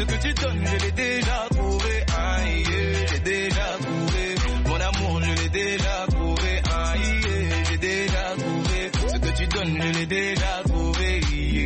que tu donnes, je l'ai déjà trouvé. Aïe, j'ai déjà trouvé. Mon amour, je l'ai déjà trouvé. Aïe, j'ai déjà trouvé. Ce que tu donnes, je l'ai déjà trouvé.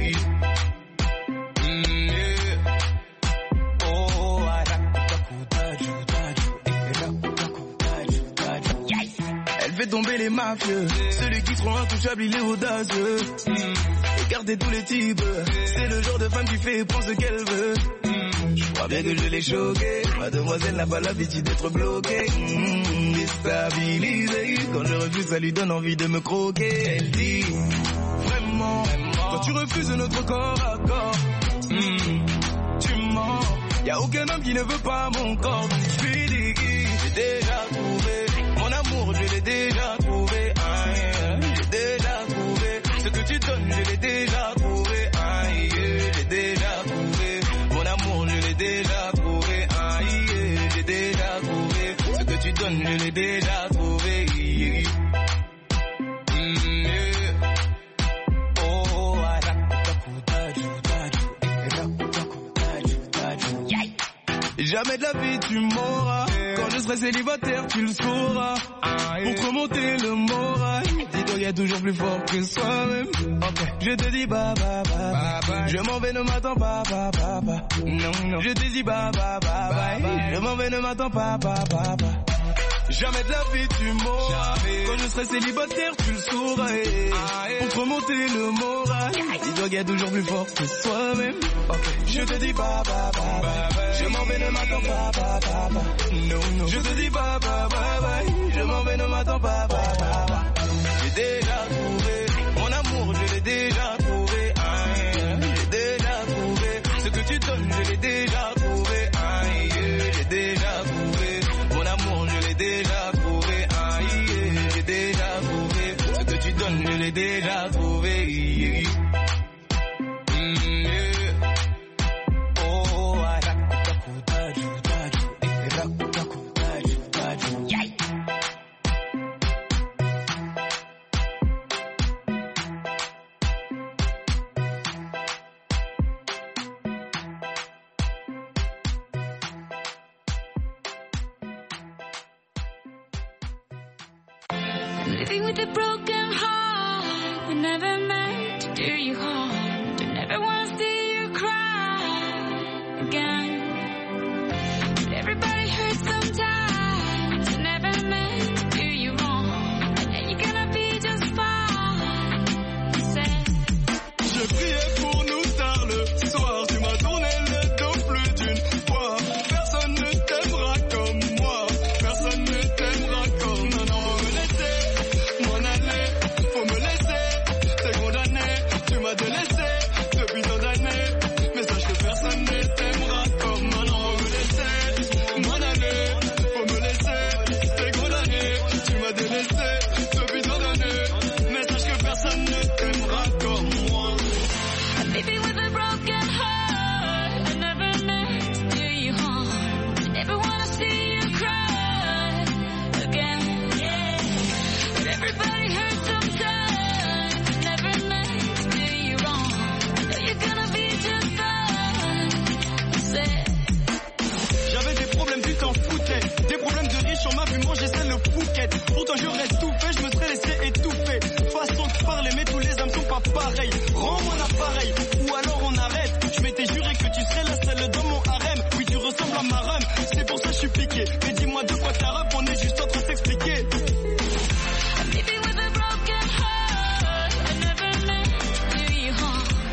Elle fait tomber les mafieux. Celui qui seront intouchables, il est audacieux. Écartez tous les types. C'est le genre de femme qui fait prendre ce qu'elle veut. Je crois bien que je l'ai choquée. Mademoiselle n'a pas l'habitude d'être bloquée. Déstabilisée. Quand je refuse, ça lui donne envie de me croquer. Elle dit vraiment, quand tu refuses notre corps à corps, tu mens. Y'a aucun homme qui ne veut pas mon corps. Donc je lui dis, j'ai déjà trouvé. Mon amour, je l'ai déjà trouvé. J'ai déjà trouvé. Ce que tu donnes, je l'ai déjà trouvé. J'ai déjà trouvé. Mon amour, je l'ai déjà trouvé. J'ai déjà trouvé. Ce que tu donnes, je l'ai déjà trouvé. Jamais de la vie tu m'auras. Quand je serai célibataire tu le sauras. Pour te remonter le moral, dis-toi y'a toujours plus fort que soi-même. Je te dis bye bye bye bye. Je m'en vais, ne m'attends pas bye bye bye. Non non. Je te dis bye bye bye bye. Je m'en vais, ne m'attends pas bye bye bye. Jamais de la vie tu m'auras. Quand je serai célibataire tu le sauras. Pour te remonter le moral, dis-toi qu'il y a toujours plus fort que soi-même. Je te dis bye bye bye bye. Je m'en vais, ne m'attends pas bye bye bye. Non non. Je te dis bye bye bye bye. Je m'en vais, ne m'attends pas bye bye bye. J'ai déjà trouvé mon amour, je l'ai déjà trouvé. J'ai déjà trouvé ce que tu donnes, je l'ai déjà trouvé. J'ai déjà trouvé mon amour, je l'ai déjà trouvé. J'ai déjà trouvé ce que tu donnes, je l'ai déjà trouvé. Living with a broken heart, we never meant to do you harm.